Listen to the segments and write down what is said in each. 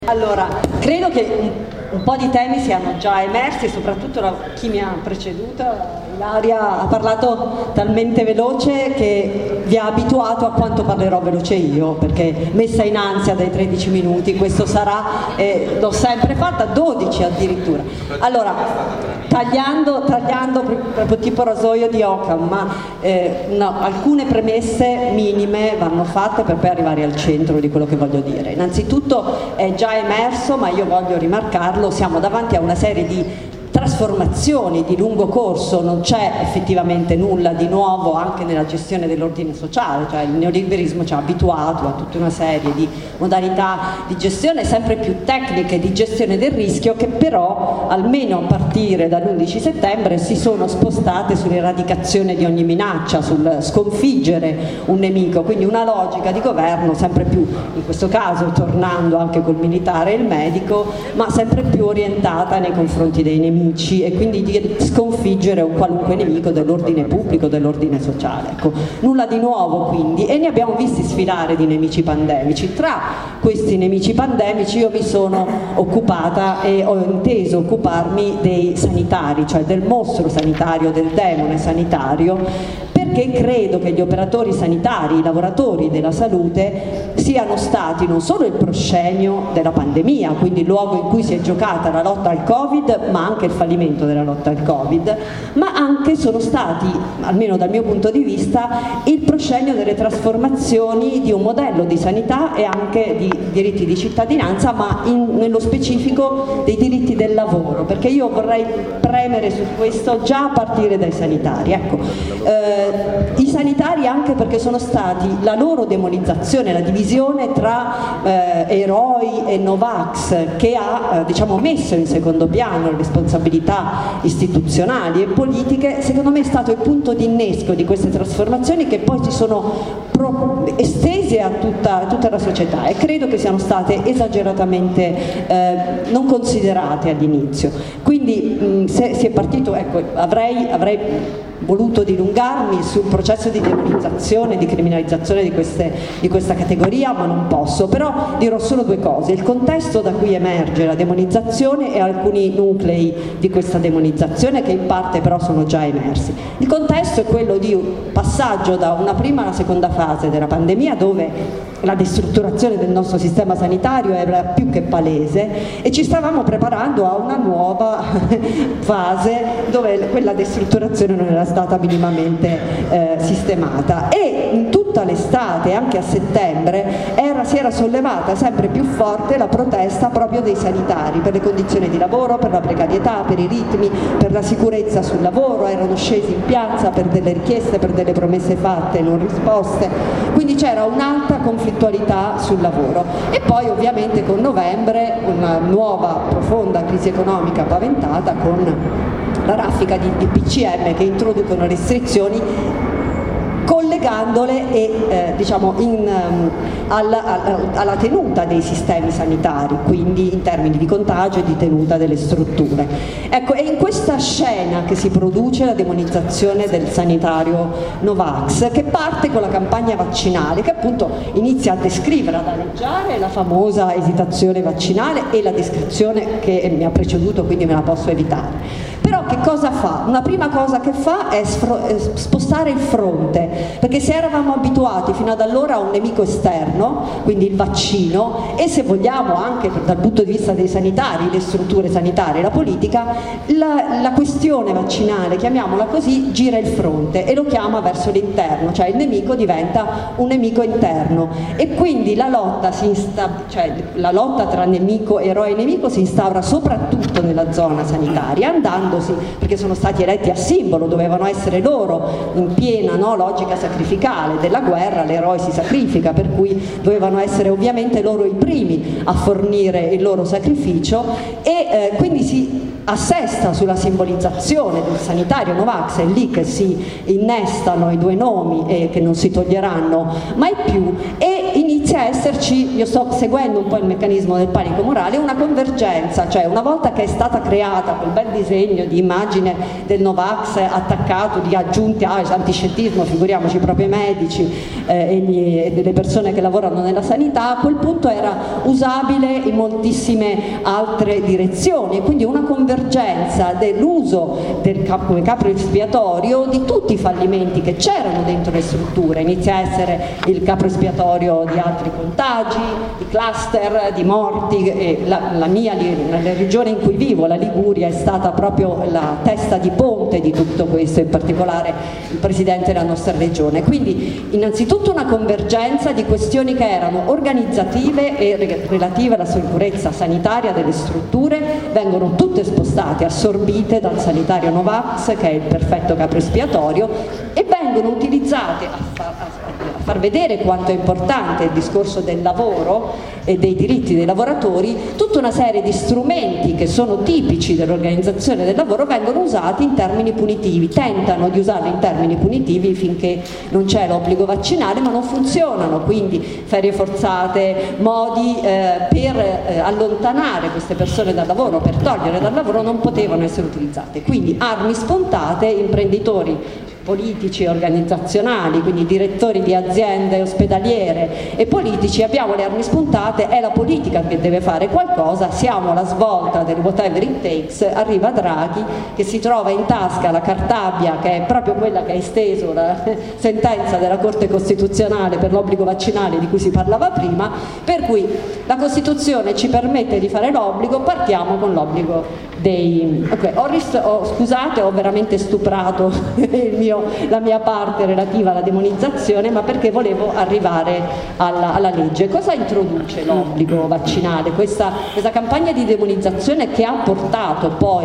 Allora, credo che un po' di temi siano già emersi, soprattutto chi mi ha preceduta, Ilaria, ha parlato talmente veloce che vi ha abituato a quanto parlerò veloce io, perché messa in ansia dai 13 minuti, questo sarà, l'ho sempre fatta, 12 addirittura. Allora, tagliando proprio tipo rasoio di Occam, ma no, alcune premesse minime vanno fatte per poi arrivare al centro di quello che voglio dire. Innanzitutto è già emerso, ma io voglio rimarcarlo, siamo davanti a una serie di trasformazioni di lungo corso, non c'è effettivamente nulla di nuovo anche nella gestione dell'ordine sociale, cioè il neoliberismo ci ha abituato a tutta una serie di modalità di gestione sempre più tecniche di gestione del rischio, che però almeno a partire dall'11 settembre si sono spostate sull'eradicazione di ogni minaccia, sul sconfiggere un nemico, quindi una logica di governo sempre più, in questo caso tornando anche col militare e il medico, ma sempre più orientata nei confronti dei nemici e quindi di sconfiggere un qualunque nemico dell'ordine pubblico, dell'ordine sociale. Ecco, nulla di nuovo quindi, e ne abbiamo visti sfilare di nemici pandemici. Tra questi nemici pandemici io mi sono occupata e ho inteso occuparmi dei sanitari, cioè del mostro sanitario, del demone sanitario, perché credo che gli operatori sanitari, i lavoratori della salute siano stati non solo il proscenio della pandemia, quindi il luogo in cui si è giocata la lotta al Covid, ma anche il fallimento della lotta al Covid, ma anche sono stati, almeno dal mio punto di vista, il proscenio delle trasformazioni di un modello di sanità e anche di diritti di cittadinanza, ma nello specifico dei diritti del lavoro, perché io vorrei premere su questo già a partire dai sanitari. Ecco, i sanitari anche perché sono stati la loro demonizzazione, la divisione tra eroi e Novax, che ha diciamo messo in secondo piano le responsabilità istituzionali e politiche, secondo me è stato il punto di innesco di queste trasformazioni che poi si sono estese a tutta la società, e credo che siano state esageratamente non considerate all'inizio. Quindi se si è partito, ecco, avrei voluto dilungarmi sul processo di demonizzazione, di criminalizzazione di questa categoria, ma non posso. Però dirò solo due cose: il contesto da cui emerge la demonizzazione e alcuni nuclei di questa demonizzazione che in parte però sono già emersi. Il contesto è quello di un passaggio da una prima alla seconda fase della pandemia, dove la destrutturazione del nostro sistema sanitario era più che palese e ci stavamo preparando a una nuova fase dove quella destrutturazione non era stata minimamente sistemata, e in tutta l'estate, anche a settembre, si era sollevata sempre più forte la protesta proprio dei sanitari per le condizioni di lavoro, per la precarietà, per i ritmi, per la sicurezza sul lavoro. Erano scesi in piazza per delle richieste, per delle promesse fatte non risposte, quindi c'era un'alta conflittualità sul lavoro. E poi ovviamente con novembre una nuova profonda crisi economica paventata con la raffica di DPCM che introducono restrizioni collegandole diciamo alla tenuta dei sistemi sanitari, quindi in termini di contagio e di tenuta delle strutture. Ecco, è in questa scena che si produce la demonizzazione del sanitario Novax, che parte con la campagna vaccinale, che appunto inizia a descrivere, ad aleggiare la famosa esitazione vaccinale e la descrizione che mi ha preceduto, quindi me la posso evitare. Però che cosa fa? Una prima cosa che fa è spostare il fronte, perché se eravamo abituati fino ad allora a un nemico esterno, quindi il vaccino, e se vogliamo anche dal punto di vista dei sanitari, le strutture sanitarie, la politica, la questione vaccinale, chiamiamola così, gira il fronte e lo chiama verso l'interno, cioè il nemico diventa un nemico interno, e quindi la lotta tra nemico, eroe e nemico si instaura soprattutto nella zona sanitaria, perché sono stati eletti a simbolo, dovevano essere loro in piena logica sacrificale della guerra, l'eroe si sacrifica, per cui dovevano essere ovviamente loro i primi a fornire il loro sacrificio, e quindi si assesta sulla simbolizzazione del sanitario Novax. È lì che si innestano i due nomi che non si toglieranno mai più, e inizia inizia a esserci, io sto seguendo un po' il meccanismo del panico morale, una convergenza, cioè una volta che è stata creata quel bel disegno di immagine del Novax attaccato di aggiunti antiscientismo, figuriamoci proprio i medici e le persone che lavorano nella sanità, a quel punto era usabile in moltissime altre direzioni, e quindi una convergenza dell'uso come capro espiatorio di tutti i fallimenti che c'erano dentro le strutture. Inizia a essere il capro espiatorio di altri contagi, di cluster, di morti, e la regione in cui vivo, la Liguria, è stata proprio la testa di ponte di tutto questo, in particolare il presidente della nostra regione. Quindi innanzitutto una convergenza di questioni che erano organizzative e relative alla sicurezza sanitaria delle strutture, vengono tutte spostate, assorbite dal sanitario Novax, che è il perfetto capro espiatorio, e vengono utilizzate a far vedere quanto è importante il discorso del lavoro e dei diritti dei lavoratori. Tutta una serie di strumenti che sono tipici dell'organizzazione del lavoro vengono usati in termini punitivi, tentano di usarli in termini punitivi finché non c'è l'obbligo vaccinale, ma non funzionano, quindi ferie forzate, modi per allontanare queste persone dal lavoro, per togliere dal lavoro, non potevano essere utilizzate. Quindi armi spuntate, imprenditori politici e organizzazionali, quindi direttori di aziende ospedaliere e politici, abbiamo le armi spuntate, è la politica che deve fare qualcosa, siamo alla svolta del whatever it takes, arriva Draghi che si trova in tasca la Cartabia, che è proprio quella che ha esteso la sentenza della Corte Costituzionale per l'obbligo vaccinale di cui si parlava prima, per cui la Costituzione ci permette di fare l'obbligo, partiamo con l'obbligo dei... Scusate, ho veramente stuprato la mia parte relativa alla demonizzazione, ma perché volevo arrivare alla legge. Cosa introduce l'obbligo vaccinale? Questa campagna di demonizzazione che ha portato poi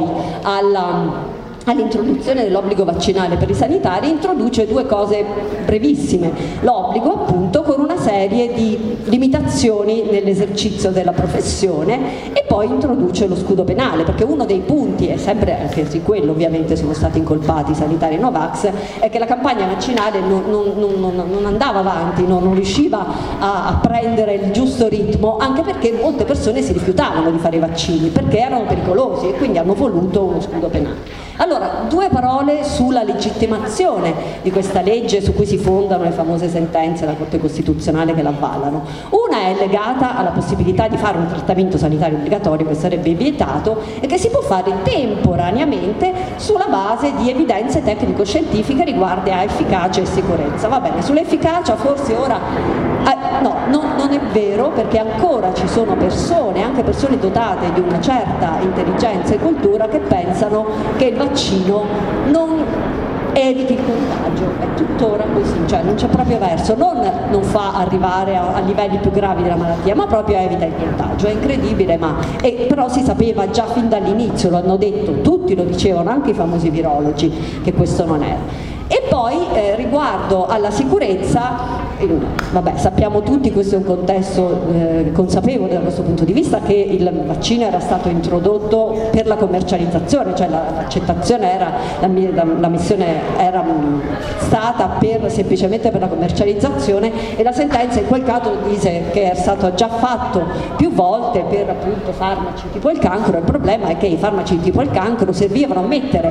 all'introduzione dell'obbligo vaccinale per i sanitari, introduce due cose brevissime: l'obbligo, appunto, con una serie di limitazioni nell'esercizio della professione, e poi introduce lo scudo penale, perché uno dei punti, e sempre anche su quello ovviamente sono stati incolpati i sanitari Novax, è che la campagna vaccinale non andava avanti, non riusciva a prendere il giusto ritmo, anche perché molte persone si rifiutavano di fare i vaccini perché erano pericolosi, e quindi hanno voluto uno scudo penale. Allora, due parole sulla legittimazione di questa legge su cui si fondano le famose sentenze della Corte Costituzionale che la avvalano. Una è legata alla possibilità di fare un trattamento sanitario obbligatorio che sarebbe vietato e che si può fare temporaneamente sulla base di evidenze tecnico-scientifiche riguardo a efficacia e sicurezza. Va bene, sull'efficacia forse ora... non è vero, perché ancora ci sono persone, anche persone dotate di una certa intelligenza e cultura, che pensano che il vaccino non eviti il contagio. È tuttora così, cioè non c'è proprio verso, non fa arrivare a livelli più gravi della malattia, ma proprio evita il contagio. È incredibile, però si sapeva già fin dall'inizio, lo hanno detto tutti, lo dicevano anche i famosi virologi, che questo non era. E poi riguardo alla sicurezza, sappiamo tutti, questo è un contesto consapevole da questo punto di vista, che il vaccino era stato introdotto per la commercializzazione, cioè l'accettazione era, la missione era stata semplicemente per la commercializzazione, e la sentenza in quel caso dice che è stato già fatto più volte per appunto farmaci tipo il cancro. Il problema è che i farmaci tipo il cancro servivano a mettere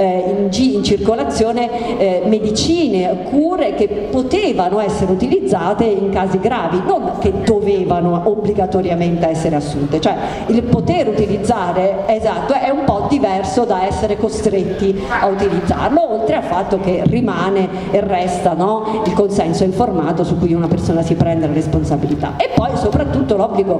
in circolazione medicine, cure che potevano essere utilizzate in casi gravi, non che dovevano obbligatoriamente essere assunte. Cioè il poter utilizzare, esatto, è un po' diverso da essere costretti a utilizzarlo, oltre al fatto che rimane e resta, no, il consenso informato su cui una persona si prende la responsabilità. E poi soprattutto l'obbligo,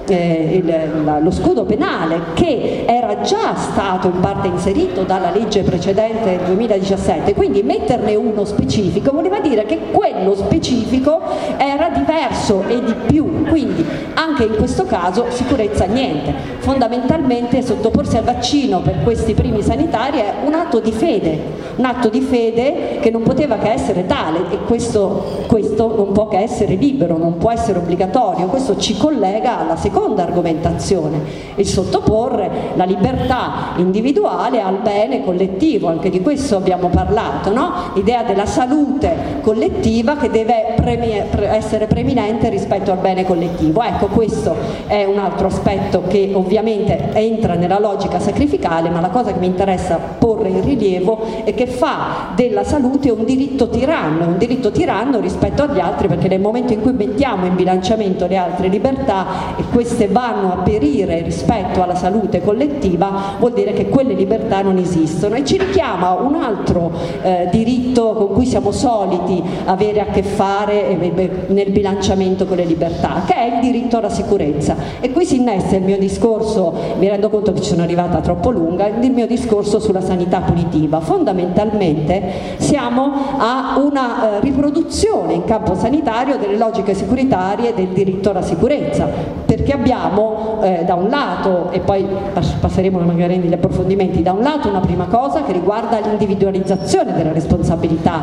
lo scudo penale, che era già stato in parte inserito dalla legge precedente del 2017, quindi metterne uno specifico voleva dire che quello specifico era diverso e di più, quindi anche in questo caso sicurezza niente. Fondamentalmente sottoporsi al vaccino per questi primi sanitari è un atto di fede, un atto di fede che non poteva che essere tale, e questo non può che essere libero, non può essere obbligatorio. Questo ci collega alla seconda argomentazione, il sottoporre la libertà individuale al bene collettivo. Anche di questo abbiamo parlato, no? L'idea della salute collettiva che deve essere preminente rispetto al bene collettivo. Ecco, questo è un altro aspetto che ovviamente entra nella logica sacrificale, ma la cosa che mi interessa porre in rilievo è che fa della salute un diritto tiranno rispetto agli altri, perché nel momento in cui mettiamo in bilanciamento le altre libertà e queste vanno a perire rispetto alla salute collettiva, vuol dire che quelle libertà non esistono, e ci richiama un altro diritto con cui siamo soliti avere a che fare nel bilanciamento con le libertà, che è il diritto alla sicurezza. E qui si innesta il mio discorso, mi rendo conto che ci sono arrivata troppo lunga, il mio discorso sulla sanità punitiva. Fondamentalmente siamo a una riproduzione in campo sanitario delle logiche securitarie del diritto alla sicurezza, perché abbiamo da un lato, e poi passeremo magari negli approfondimenti, da un lato una prima cosa che riguarda l'individualizzazione della responsabilità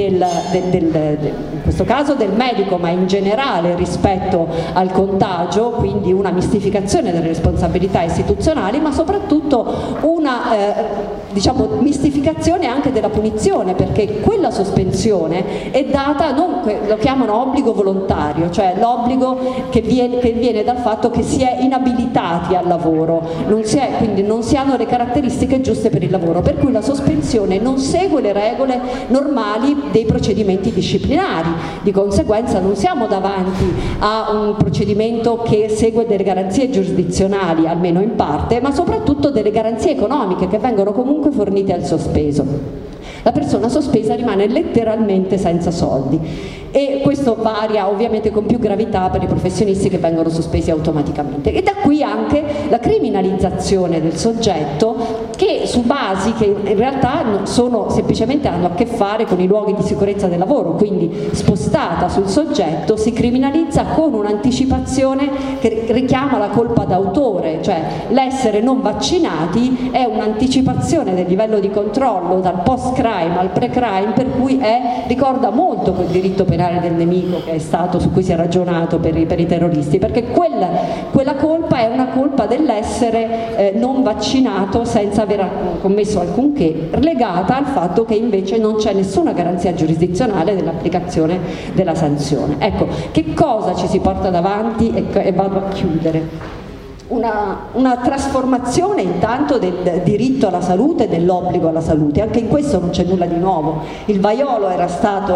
in questo caso del medico, ma in generale rispetto al contagio, quindi una mistificazione delle responsabilità istituzionali, ma soprattutto una mistificazione anche della punizione, perché quella sospensione è data, lo chiamano obbligo volontario, cioè l'obbligo che viene dal fatto che si è inabilitati al lavoro, quindi non si hanno le caratteristiche giuste per il lavoro, per cui la sospensione non segue le regole normali dei procedimenti disciplinari. Di conseguenza non siamo davanti a un procedimento che segue delle garanzie giurisdizionali, almeno in parte, ma soprattutto delle garanzie economiche che vengono comunque fornite al sospeso. La persona sospesa rimane letteralmente senza soldi, e questo varia ovviamente con più gravità per i professionisti che vengono sospesi automaticamente. E da qui anche la criminalizzazione del soggetto, che su basi che in realtà semplicemente hanno a che fare con i luoghi di sicurezza del lavoro, quindi spostata sul soggetto si criminalizza con un'anticipazione che richiama la colpa d'autore, cioè l'essere non vaccinati è un'anticipazione del livello di controllo dal post-crime al pre-crime, per cui ricorda molto quel diritto penale del nemico che è stato, su cui si è ragionato per i terroristi, perché quella colpa è una colpa dell'essere non vaccinato senza aver commesso alcunché, legata al fatto che invece non c'è nessuna garanzia giurisdizionale dell'applicazione della sanzione. Ecco, che cosa ci si porta davanti, e vado a chiudere. Una trasformazione intanto del diritto alla salute e dell'obbligo alla salute. Anche in questo non c'è nulla di nuovo. Il vaiolo era stato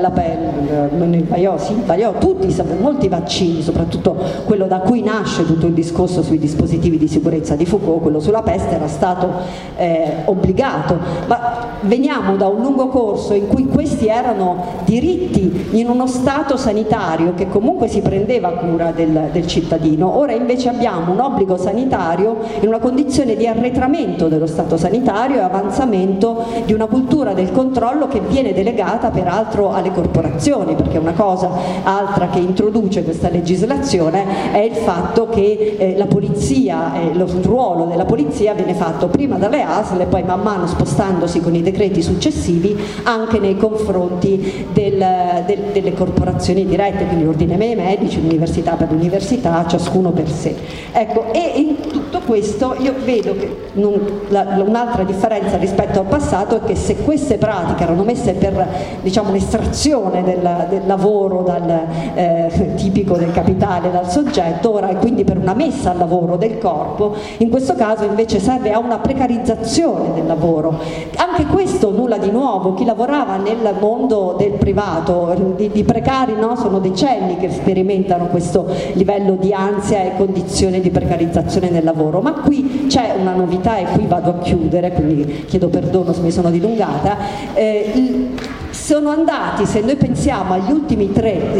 molti vaccini, soprattutto quello da cui nasce tutto il discorso sui dispositivi di sicurezza di Foucault, quello sulla peste, era stato obbligato, ma veniamo da un lungo corso in cui questi erano diritti in uno stato sanitario che comunque si prendeva cura del cittadino. Ora invece abbiamo un obbligo sanitario in una condizione di arretramento dello stato sanitario e avanzamento di una cultura del controllo che viene delegata peraltro alle corporazioni, perché una cosa altra che introduce questa legislazione è il fatto che la polizia, lo ruolo della polizia viene fatto prima dalle ASL e poi man mano spostandosi con i decreti successivi anche nei confronti delle corporazioni dirette, quindi l'ordine dei medici, l'università per l'università, ciascuno per sé. Ecco, e in tutto questo io vedo che un'altra differenza rispetto al passato è che se queste pratiche erano messe per, diciamo, l'estrazione del lavoro tipico del capitale dal soggetto, ora è quindi per una messa al lavoro del corpo, in questo caso invece serve a una precarizzazione del lavoro. Anche questo nulla di nuovo, chi lavorava nel mondo del privato, di precari, no? Sono decenni che sperimentano questo livello di ansia e condizione di precarizzazione del lavoro, ma qui c'è una novità e qui vado a chiudere, quindi chiedo perdono se mi sono dilungata. Sono andati, se noi pensiamo agli ultimi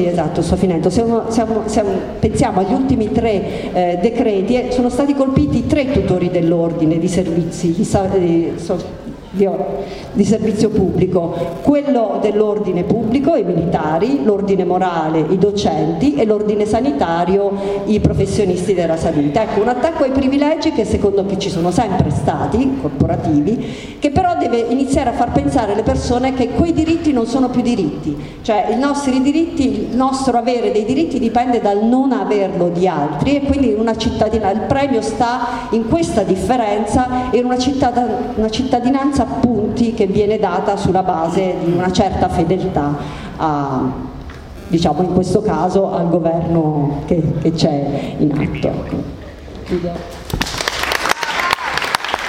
pensiamo agli ultimi tre decreti, sono stati colpiti 3 tutori dell'ordine di servizi di servizio pubblico, quello dell'ordine pubblico, i militari, l'ordine morale, i docenti, e l'ordine sanitario, i professionisti della salute. Ecco, un attacco ai privilegi che secondo me ci sono sempre stati, corporativi, che però deve iniziare a far pensare alle persone che quei diritti non sono più diritti, cioè i nostri diritti, il nostro avere dei diritti dipende dal non averlo di altri, e quindi il premio sta in questa differenza e in una cittadinanza a punti che viene data sulla base di una certa fedeltà diciamo in questo caso al governo che c'è in atto. Chiudo.